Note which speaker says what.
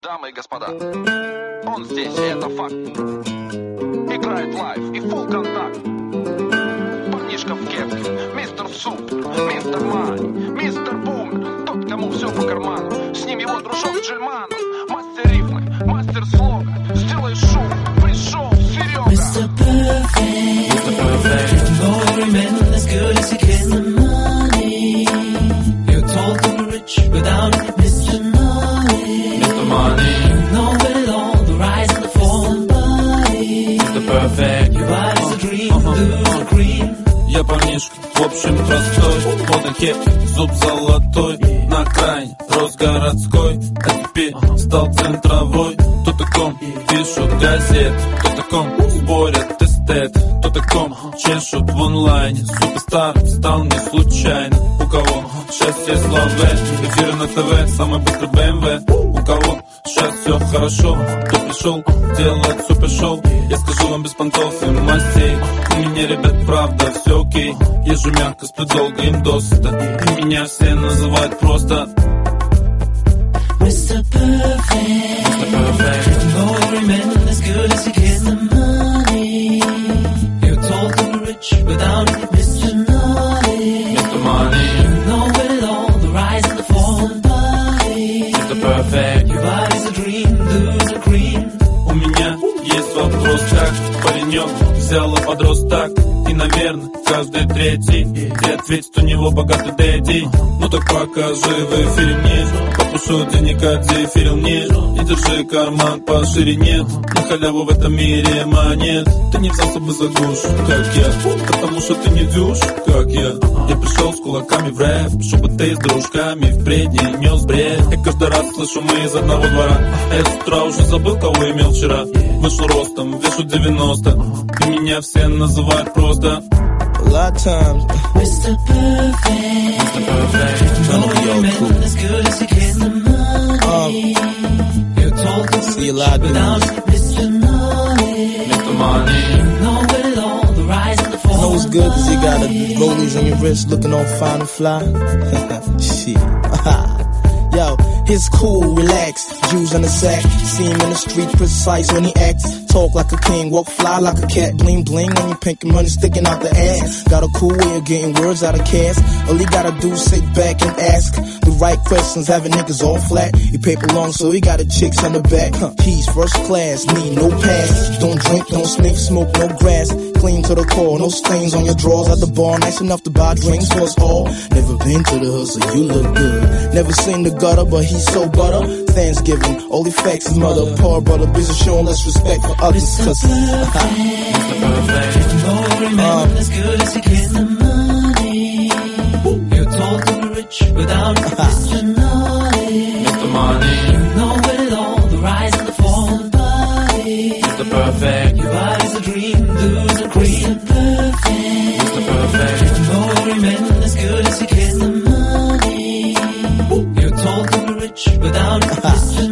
Speaker 1: Дамы и господа, он здесь, и это факт. Играет лайв и фулл контакт. Парнишка в кепке, мистер Супер, мистер Мани, мистер Бумер, тот, кому все по карману. С ним его дружок Джельманов, мастер рифмы, мастер слога. Сделай шум, пришел Серега.
Speaker 2: Mr. Perfect, Mr. Perfect. No every man as good as he gets the money. You're told to be rich without it, Mr. Money. Mr. Money. You know it all, the rise and the fall and body. Mr. Perfect. Your body's a dream, blue green.
Speaker 3: Я парнишка, в общем простой, под кепки, зуб золотой, на окраине, рос городской, а теперь стал центровой. То таком пишут газет, то таком спорят эстет, то таком чешут в онлайне. Суперстар стал не случайно. У кого счастье, славы, эфиры на ТВ, самый быстрый БМВ. У кого сейчас все хорошо, кто пришел делать супершоу. Я скажу вам без понтов и мастей. У меня, ребят, правда, все окей. Езжу мягко, сплю долго, им досыта. И меня все называют просто
Speaker 2: Mr. Perfect, Mr. Perfect. No every man as good as he gets the money. You're told to be rich without it, Mr. Money.
Speaker 3: Mr. Money.
Speaker 2: You know it all, the rise and the fall and body.
Speaker 3: Mr. Perfect.
Speaker 2: Your body's a dream, blues are green.
Speaker 3: У меня есть вопрос, как паренек взял и подрос так. И, наверное, каждый третий где ответит, у него богатый дэдди. Ну так покажи в эфире мне, попрошу денег, где эфирил мне. И держи карман по ширине, на халяву в этом мире монет. Ты не взялся бы за гуш, как я, потому что ты не дюш, как я. Я пришел с кулаками в рэп, чтобы ты с дружками впредь не нес бред. Я каждый раз слышу, мы из одного двора. А я с утра уже забыл, кого имел вчера. Вышел ростом, вешу 90, и меня все называют просто
Speaker 4: A lot of times,
Speaker 2: Mr. Perfect,
Speaker 3: Mr. Perfect.
Speaker 2: no every man as good as he gets the money. You're told to
Speaker 4: see
Speaker 2: be
Speaker 4: a
Speaker 2: rich
Speaker 4: lot of
Speaker 2: without
Speaker 4: dudes.
Speaker 2: it, Mr. Money.
Speaker 3: Mr. Money.
Speaker 2: You know it all, the rise and the fall.
Speaker 4: know what's good cause you got the rollies on your wrist looking all fine and fly. Shit. Yo, his cool, relax, Jews in the sack. See him in the street, precise when he acts. Talk like a king, walk fly like a cat. Bling bling on your pink and money sticking out the ass. Got a cool way of getting words out of cast. All he gotta do is sit back and ask the right questions, having niggas all flat. He paper long, so he got a chicks on the back. He's first class, need no pass. Don't drink, don't sniff, smoke, no grass. Clean to the core, no stains on your drawers. At the bar, nice enough to buy drinks for us all. Never been to the hood, so you look good. Never seen the gutter, but he's so butter. Thanksgiving, all he facts his mother. Poor brother, busy showing less respect for others.
Speaker 2: Mr.
Speaker 4: Cause,
Speaker 2: Mr. Perfect, no every man as good as he gets the money. You're told to be rich without it, Mr. Money.
Speaker 3: Mr. Money.
Speaker 2: You know it all, the rise and the fall and body.
Speaker 3: Mr. Perfect.
Speaker 2: Your body's a dream, blues and green. Mr. Perfect,
Speaker 3: Mr. Perfect.
Speaker 2: no every man as good as he gets the money. You're told to be rich without it, Mr.